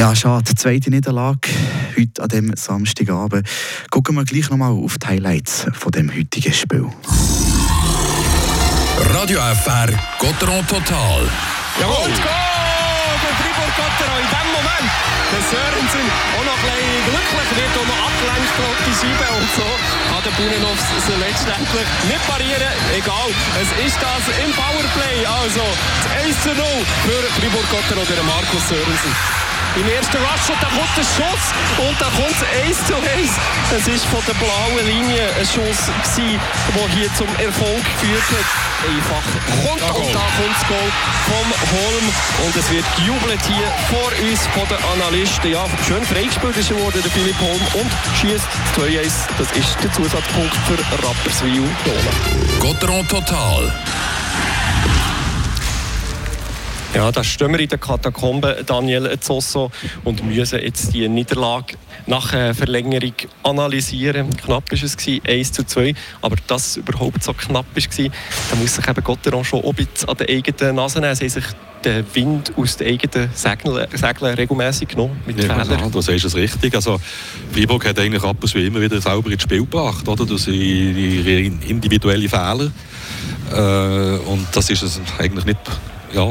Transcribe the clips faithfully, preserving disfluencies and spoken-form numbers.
Ja, schade. Die zweite Niederlage heute an diesem Samstagabend. Schauen wir gleich nochmal auf die Highlights von dem heutigen Spiel. Radio F R Gotteron Total. Jawohl! Und Goal von Fribourg Gotteron in dem Moment. Der Sörensen auch noch ein bisschen glücklich, wird auch noch abgelenkt auf die Scheibe und so. Kann der Bunenovs so letztendlich nicht parieren. Egal, es ist das im Powerplay. Also das eins zu null für Fribourg Gotteron oder Markus Sörensen. Im ersten Rush, da kommt der Schuss und da kommt es eins zu eins. Es war von der blauen Linie ein Schuss, der hier zum Erfolg geführt hat. Einfach kommt und da kommt das Goal vom Holm und es wird gejubelt hier vor uns von den Analysten. Ja, schön freigespielt ist geworden, der Philipp Holm, und schießt zwei eins. Das ist der Zusatzpunkt für Rapperswil-Jona. Gotteron Total. Ja, da stehen wir in der Katakombe, Daniel Zosso, und müssen jetzt die Niederlage nach äh, Verlängerung analysieren. Knapp war es, eins zu zwei. Aber dass es überhaupt so knapp war, da muss sich eben Gotteron schon ein bisschen an den eigenen Nase nehmen. Sie haben sich den Wind aus den eigenen Segeln, Segeln regelmässig genommen mit ja, Fehlern. Ja, du sagst es richtig. Also, Fribourg hat eigentlich ab und zu immer wieder sauber ins Spiel gebracht, oder? Durch ihre individuelle Fehler. Äh, und das ist es eigentlich nicht... Ja,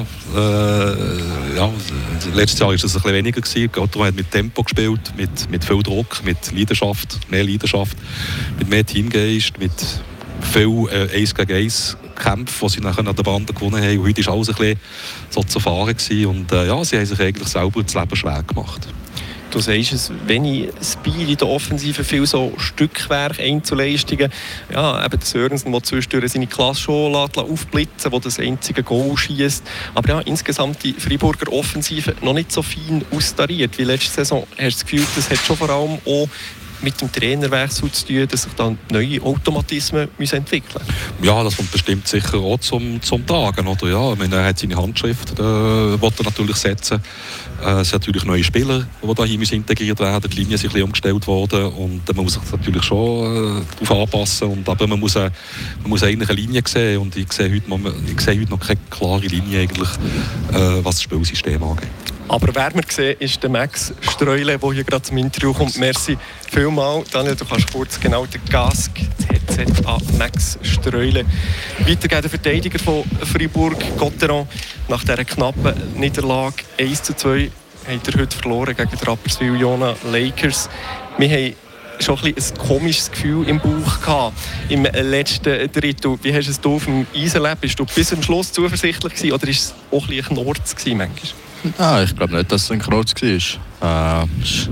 äh, ja, letztes Jahr war es ein bisschen weniger gewesen. Gotteron hat mit Tempo gespielt, mit, mit viel Druck, mit Leidenschaft, mehr Leidenschaft, mit mehr Teamgeist, mit viel äh, eins gegen eins Kämpfen, die sie nachher an der Bande gewonnen haben. Und heute war alles ein bisschen so zu erfahren gewesen. Und äh, ja, sie haben sich eigentlich selber das Leben schwer gemacht. Du sagst es, wenig Speed in der Offensive, viel so Stückwerk, Einzelleistungen. Ja, eben der Sörensen, der zwischendurch seine Klasse schon aufblitzen, der das einzige Goal schießt. Aber ja, insgesamt die Friburger Offensive noch nicht so fein austariert wie letzte Saison. Hast du das Gefühl, das hat schon vor allem auch mit dem Trainerwechsel zu tun, dass sich dann neue Automatismen müssen entwickeln müssen? Ja, das kommt bestimmt sicher auch zum, zum Tragen. Oder? Ja, ich meine, er hat seine Handschrift, äh, will er natürlich setzen. Äh, es sind natürlich neue Spieler, die da hier integriert werden. Die Linien sind ein bisschen umgestellt worden und äh, man muss sich natürlich schon äh, darauf anpassen. Und, aber man muss, äh, man muss eigentlich eine Linie sehen und ich sehe heute, ich sehe heute noch keine klare Linie, eigentlich, äh, was das Spielsystem angeht. Aber wer wir sehen, ist der Max Streule, der hier gerade zum Interview kommt. Merci vielmals. Daniel, du kannst kurz genau den Gas, das Headset an Max Streule. Weiter geht der Verteidiger von Fribourg Gotteron. Nach dieser knappen Niederlage eins zu zwei hat er heute verloren gegen die Rapperswil-Jona Lakers. Wir haben schon ein, ein komisches Gefühl im Bauch gehabt, im letzten Drittel. Wie hast du es hier auf dem Eis erlebt? Bist du bis zum Schluss zuversichtlich gewesen, oder war es auch ein bisschen ein Knurz manchmal? Nein, ich glaube nicht, dass es ein Knurz war. Äh, es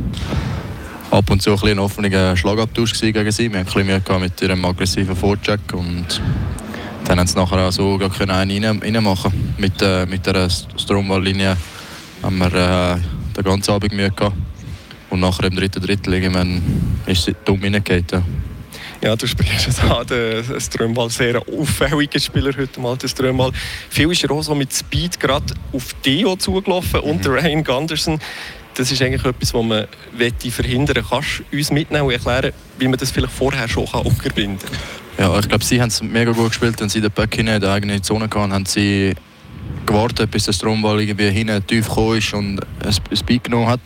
war ab und zu ein, ein offener Schlagabtausch gegen sie. Wir hatten ein bisschen Mühe mit ihrem aggressiven Vorcheck und dann haben sie nachher auch so gar einen rein, reinmachen. Mit, äh, mit der Stromwall-Linie haben wir äh, den ganzen Abend Mühe gehabt. Und nachher im dritten Drittel irgendwann ist sie dumm reingegangen. Ja. Ja, du sprichst es an, der Strömwall, sehr auffälliger Spieler heute mal, der Strömwall. Viel ist er auch so mit Speed gerade auf Dio zugelaufen mhm. und der Ryan Gunderson. Das ist eigentlich etwas, was man verhindern will. Kannst du uns mitnehmen und erklären, wie man das vielleicht vorher schon unterbinden kann? Ja, ich glaube, sie haben es mega gut gespielt, wenn sie den Böck hinein in der eigenen Zone hatten, haben sie gewartet, bis der Strömwall irgendwie hinten tief gekommen ist und ein Speed genommen hat.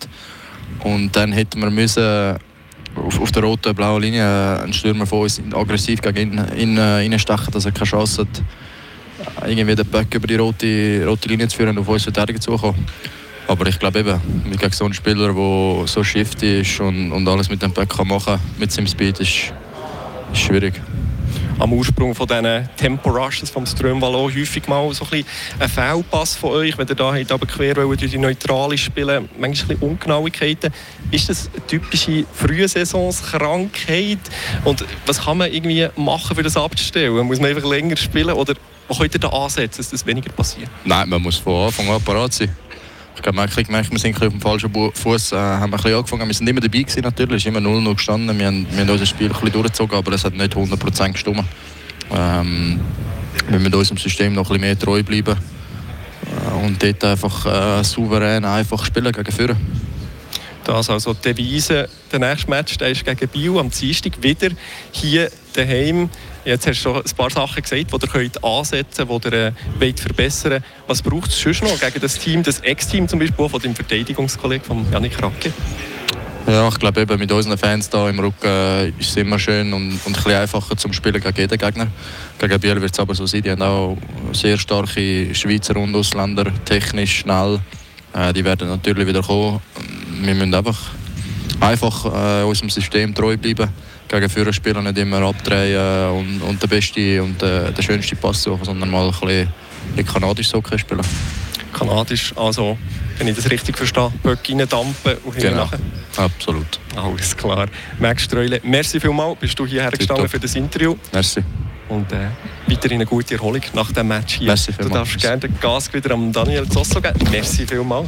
Und dann hätten wir müssen auf, auf der roten, blauen Linie einen Stürmer von uns aggressiv gegen ihn, ihn äh, reinstechen, dass er keine Chance hat, irgendwie den Böck über die rote, rote Linie zu führen und auf uns Verteidiger zu kommen. Aber ich glaube eben, gegen so einen Spieler, der so shifty ist und, und alles mit dem Böck kann machen, mit seinem Speed, ist, ist schwierig. Am Ursprung von diesen Tempo-Rushes vom Strömwall auch häufig mal so ein, ein Fehlpass von euch, wenn ihr da habt, aber quer durch die Neutrale spielen, manchmal ein bisschen Ungenauigkeiten. Ist das eine typische Frühsaisonskrankheit? Und was kann man irgendwie machen, für das abzustellen? Muss man einfach länger spielen oder wo könnt ihr da ansetzen, dass das weniger passiert? Nein, man muss von Anfang an parat sein. Ich glaube, man gemerkt, wir sind auf dem falschen Fuß, äh, haben wir ein bisschen angefangen. Wir sind immer dabei gewesen, natürlich, es ist immer null null gestanden. Wir haben, wir haben unser Spiel ein bisschen durchgezogen, aber es hat nicht hundert Prozent gestimmt. Ähm, wir müssen unserem System noch ein bisschen mehr treu bleiben äh, und dort einfach äh, souverän einfach spielen gegen Führer. Das also die Devise. Der nächste Match der ist gegen Biel am Dienstag wieder hier daheim. Jetzt hast du schon ein paar Sachen gesagt, die ihr könnt ansetzen könnt, die ihr äh, verbessern wollt. Was braucht es sonst noch gegen das Team, das Ex-Team zum Beispiel, von dem Verteidigungskollegen von Yannick Racke? Ja, ich glaube, eben mit unseren Fans da im Rücken äh, ist es immer schön und, und ein bisschen einfacher zum Spielen gegen jeden Gegner. Gegen Biel wird es aber so sein, die haben auch sehr starke Schweizer und Ausländer, technisch, schnell. Äh, die werden natürlich wieder kommen. Wir müssen einfach, einfach äh, unserem System treu bleiben. Gegen Führerspieler nicht immer abdrehen und, und den besten und äh, den schönsten Pass suchen, sondern mal ein bisschen in kanadisches Hockey spielen. Kanadisch, also, wenn ich das richtig verstehe, Böcke reindampen und genau. nachher. Absolut. Alles klar. Max Streule, merci vielmals, bist du hierher gestanden für das Interview. Merci. Und äh, weiterhin eine gute Erholung nach dem Match hier. Merci du darfst gerne den Gas wieder am Daniel Zosso geben. Merci vielmals.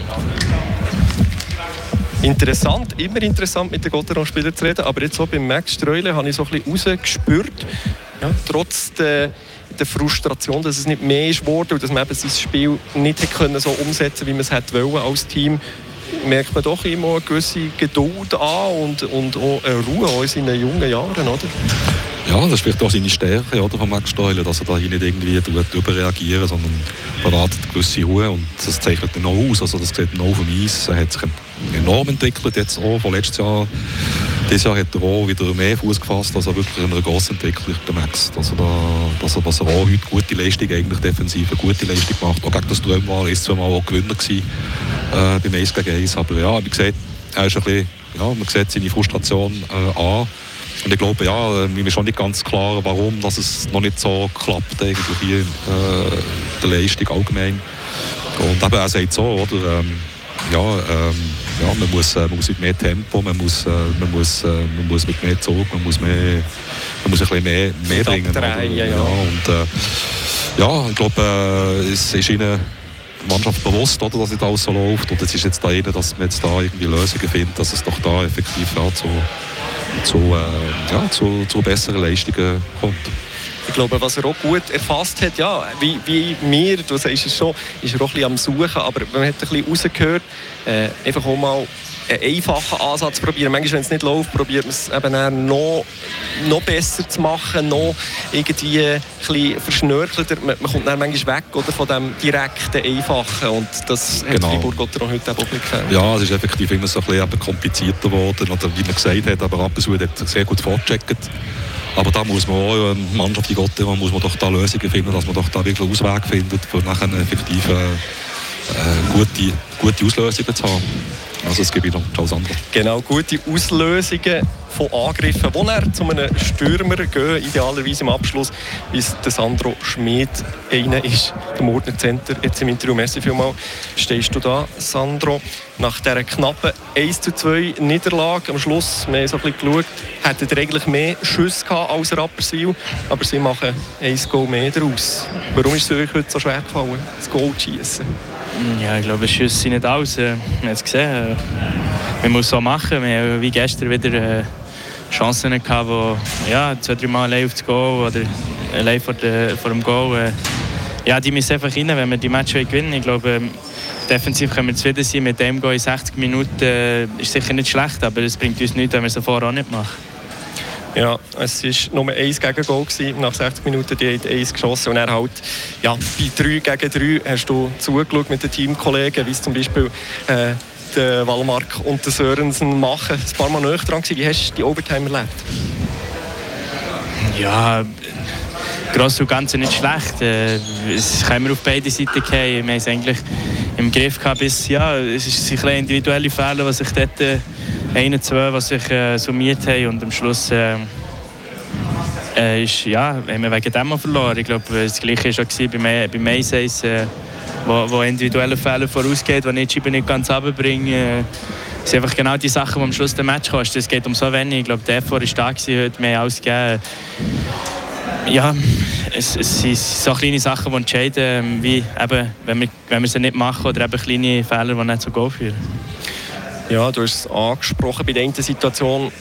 Interessant, immer interessant mit den Gotteron-Spielern zu reden, aber jetzt auch beim Max Streule habe ich so ein bisschen rausgespürt, ja, trotz der, der Frustration, dass es nicht mehr ist geworden und dass man eben sein Spiel nicht hätte können so umsetzen, wie man es hätte wollen als Team, merkt man doch immer eine gewisse Geduld an und, und auch eine Ruhe auch in seinen jungen Jahren, oder? Ja, das ist vielleicht auch seine Stärke, oder, von Max Streule, dass er da nicht irgendwie überreagieren, sondern verratet eine gewisse Ruhe und das zeichnet er noch aus. Also das sieht man auch vom Eis. Er hat sich enorm entwickelt jetzt auch von letztes Jahr. Dieses Jahr hat er auch wieder mehr Fuß gefasst, also wirklich eine grosse Entwicklung, der Max. Also da, dass, er, dass er auch heute gute Leistung, eigentlich defensiv eine gute Leistung macht. Auch gegen das Trüm war er ist zweimal auch Gewinner gewesen, äh, beim eins gegen eins. Aber ja, wie gesagt, er ist ein bisschen, ja, man sieht seine Frustration äh, an. Und ich glaube, ja, mir ist schon nicht ganz klar, warum dass es noch nicht so klappt eigentlich hier in äh, der Leistung allgemein. Und eben, er sagt so, oder, ähm, ja, ähm, ja, man muss, äh, man muss mit mehr Tempo, man muss, äh, man muss, äh, man muss mit mehr Zug, man muss, mehr, man muss ein bisschen mehr, mehr bringen. Abdrehen, ja, ja. Ja, und, äh, ja, ich glaube, äh, es ist ihnen die Mannschaft bewusst, oder, dass es alles so läuft. Und es ist jetzt da ihnen, dass man jetzt da irgendwie Lösungen findet, dass es doch da effektiv ja, zu, zu, äh, ja, zu, zu besseren Leistungen kommt. Ich glaube, was er auch gut erfasst hat, ja, wie, wie mir, du sagst es schon, ist er auch ein bisschen am Suchen, aber man hat ein bisschen rausgehört, äh, einfach auch mal einen einfachen Ansatz probieren. Manchmal, wenn es nicht läuft, probiert man es eben noch, noch besser zu machen, noch irgendwie ein bisschen verschnörkelter. Man, man kommt dann manchmal weg oder, von dem direkten, einfachen und das hat genau. Fribourg-Gotteron heute auch nicht gefällt. Ja, es ist effektiv immer so ein bisschen komplizierter geworden, oder wie man gesagt hat, aber ab und zu hat er sehr gut vorgecheckt. Aber da muss man auch, eine Mannschaft wie Gotteron, muss man doch da Lösungen finden, dass man doch da wirklich einen Ausweg findet, für nachher effektiv äh, gute, gute Auslösungen zu haben. Also es gibt noch alles andere. Genau, gute Auslösungen von Angriffen, die er zu einem Stürmer gehen, idealerweise im Abschluss, wie es der Sandro Schmid einer ist, der Murtner Center. Jetzt im Interview, merci vielmals, stehst du da, Sandro. Nach dieser knappen eins zu zwei Niederlage am Schluss, wir haben so ein bisschen geschaut, hätten ihr eigentlich mehr Schüsse gehabt als Rapperswil, aber sie machen ein Goal mehr daraus. Warum ist es euch heute so schwer gefallen, das Goal zu schießen? Ja, ich glaube, Schüsse sind nicht aus. Wir haben es gesehen. Man muss es so machen. Wir haben wie gestern wieder Chancen gehabt, wo ja, zwei, drei Mal allein auf das Goal oder allein vor, der, vor dem Goal. Ja, die müssen einfach rein, wenn wir die Match gewinnen. Ich glaube, defensiv können wir zufrieden sein. Mit dem Goal in sechzig Minuten ist sicher nicht schlecht, aber es bringt uns nichts, wenn wir es vorher auch nicht machen. Ja, es war nur ein Gegengol nach sechzig Minuten, die hat eins geschossen und er halt, ja, bei drei gegen drei hast du zugeschaut mit den Teamkollegen, wie es zum Beispiel äh, der Wallmark und der Sörensen machen. Ein paar Mal näher dran gewesen. Wie hast du die Overtime erlebt? Ja, gross und ganz nicht schlecht. Es kann immer auf beide Seiten gehen. Wir haben es eigentlich im Griff gehabt, bis, ja, es sind individuelle Fehler, die sich dort ein, zwei, was sich äh, summiert haben und am Schluss äh, äh, ist, ja, haben wir wegen dem verloren. Ich glaube, das Gleiche war auch beim, beim eins eins, äh, wo, wo individuelle Fehler vorausgeht, die ich die nicht ganz runterbringe. Äh, das sind einfach genau die Sachen, die am Schluss den Match kosten. Es geht um so wenig. Ich glaube, der Effort war stark heute, wir haben alles gegeben. Ja, es, es sind so kleine Sachen, die entscheiden, wie eben, wenn wir, wenn wir sie nicht machen oder eben kleine Fehler, die nicht zu Goal führen. Ja, du hast es angesprochen bei der einen Situation,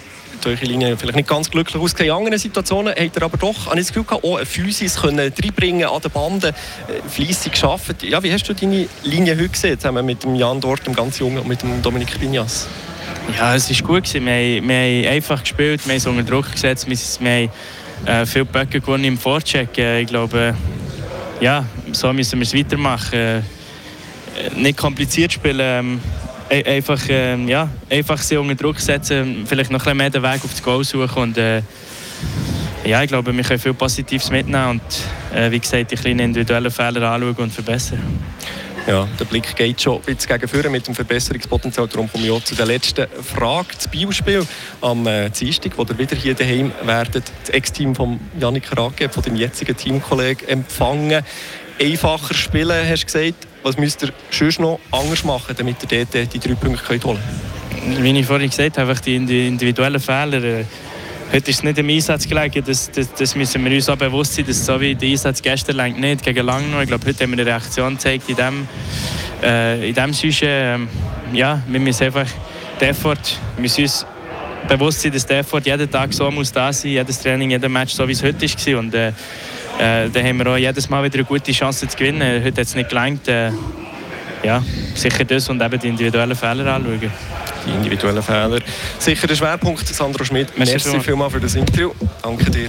hat eure Linie vielleicht nicht ganz glücklich ausgesehen. In anderen Situationen hat er aber doch, habe ich das Gefühl gehabt, auch eine Physis können reinbringen an den Banden, fleissig gearbeitet. Ja, wie hast du deine Linie heute gesehen, zusammen mit dem Jan Dort, dem ganz Jungen, und mit dem Dominik Pignas? Ja, es war gut. Wir haben, wir haben einfach gespielt, wir haben es unter Druck gesetzt, wir, wir haben äh, viele Böcke gewonnen im Vorcheck. Äh, ich glaube, ja, so müssen wir es weitermachen. Äh, nicht kompliziert spielen, ähm, einfach, äh, ja, einfach sie unter Druck setzen, vielleicht noch ein bisschen mehr den Weg auf das Goal suchen. Und, äh, ja, ich glaube, wir können viel Positives mitnehmen und äh, wie gesagt, die kleinen individuellen Fehler anschauen und verbessern. Ja, der Blick geht schon ein bisschen gegen vorne mit dem Verbesserungspotenzial. Darum komme ich auch zu der letzten Frage. Das Biospiel am äh, Dienstag, wo ihr wieder hier daheim werdet, das Ex-Team von Yannick Rage, von deinem jetzigen Teamkollegen, empfangen. Einfacher spielen, hast du gesagt. Was müsst ihr sonst noch anders machen, damit ihr dort die drei Punkte holen könnt? Wie ich vorhin gesagt habe, einfach die individuellen Fehler. Heute ist es nicht im Einsatz gelegen, das, das, das müssen wir uns auch bewusst sein, dass so wie der Einsatz gestern lenkt nicht gegen Langnau. Ich glaube, heute haben wir eine Reaktion gezeigt in diesem äh, in dem Sujet. Ähm, ja, wir müssen einfach den Effort, wir müssen uns bewusst sein, dass der Effort jeden Tag so muss da sein, jedes Training, jeder Match, so wie es heute war. Und äh, äh, dann haben wir auch jedes Mal wieder eine gute Chance zu gewinnen. Heute hat es nicht gelangt. Äh, ja, sicher das und eben die individuellen Fehler anschauen. Die individuellen Fehler. Sicher der Schwerpunkt, Sandro Schmidt. Merci, merci vielmals für das Interview. Danke dir.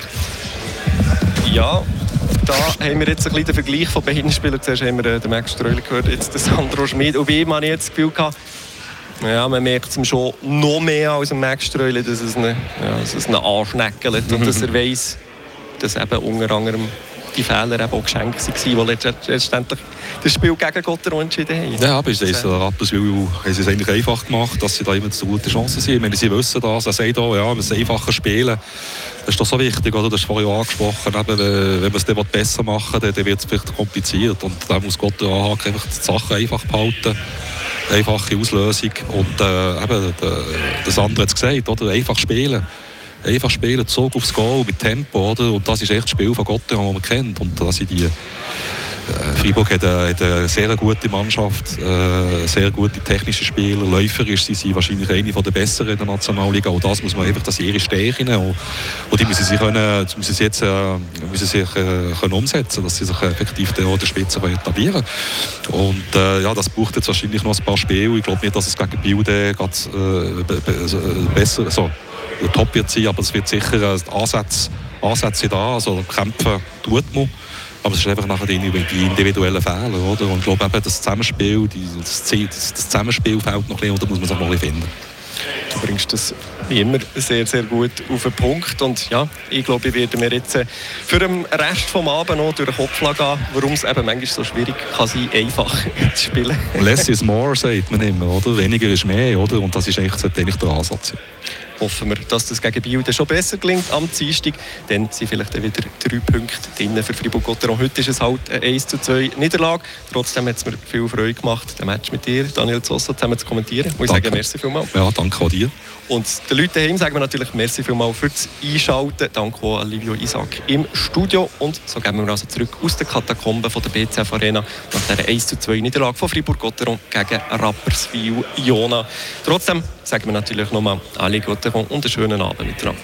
Ja, da haben wir jetzt ein bisschen den Vergleich von beiden Spielern. Zuerst haben wir den Max Streuler gehört, jetzt den Sandro Schmidt. Und bei ihm habe ich jetzt das Gefühl gehabt, ja, man merkt es ihm schon noch mehr als dem Max Streuler, dass es ihn, ja, dass es ihn anschneckelt und dass er weiss, dass eben unter anderem die Fehler eben auch Geschenke waren, die letztendlich das Spiel gegen Gotteron entschieden haben. Ja, aber es ist Rapperswil haben sie es eigentlich einfach gemacht, dass sie da immer zu gute Chancen sind. Wenn sie wissen das, er sagt auch, ja, wir müssen einfacher spielen. Das ist doch so wichtig, oder? Das ist vorhin auch angesprochen. Eben, wenn man es dann besser machen will, dann wird es vielleicht kompliziert. Und da muss Gotteron einfach die Sachen einfach behalten. Einfache Auslösung. Und äh, eben, das andere hat es gesagt, oder? Einfach spielen. Einfach spielen, Zug aufs Goal mit Tempo, oder? Und das ist echt das Spiel von Gotteron, das man kennt. Und da sind die, äh, Freiburg hat eine, hat eine sehr gute Mannschaft, äh, sehr gute technische Spieler, läuferisch sind sie wahrscheinlich eine der besseren in der Nationalliga. Und das muss man einfach, das ihre Stärken und, und die müssen sie können, müssen sie jetzt äh, müssen sie, äh, können umsetzen, dass sie sich effektiv der, der Spitze etablieren können. Und äh, ja, das braucht jetzt wahrscheinlich noch ein paar Spiele. Ich glaube nicht, dass es gegen Biel ganz äh, be, be, besser so top wird sein, aber es wird sicher äh, Ansätze, Ansätze da, also kämpfen tut man, aber es ist einfach nachher die, die individuellen Fehler, oder? Und ich glaube eben, das Zusammenspiel, die, das, das, das Zusammenspiel fehlt noch ein bisschen, und da muss man sich noch ein bisschen finden. Du bringst das wie immer sehr, sehr gut auf den Punkt. Und ja, ich glaube, ich werde mir jetzt für den Rest des Abends noch durch den Kopf gehen, warum es eben manchmal so schwierig kann sein, einfach zu spielen. Less is more, sagt man immer, oder? Weniger ist mehr, oder? Und das ist eigentlich, eigentlich der Ansatz. Hoffen wir, dass das gegen Biel schon besser gelingt am Dienstag. Dann sind vielleicht dann wieder drei Punkte drin für Fribourg-Gotteron. Heute ist es halt eine eins zu zwei Niederlage. Trotzdem hat es mir viel Freude gemacht, den Match mit dir, Daniel Zosso, zusammen zu kommentieren. Ich sage merci vielmals. Ja, danke auch dir. Und den Leuten daheim sagen wir natürlich merci vielmals fürs Einschalten. Danke auch an Livio Isaac im Studio. Und so gehen wir also zurück aus den Katakomben von der B C F Arena nach dieser eins zu zwei Niederlage von Fribourg-Gotteron gegen Rapperswil-Jona. Trotzdem sagen wir natürlich nochmal alle Gotteron und einen schönen Abend miteinander.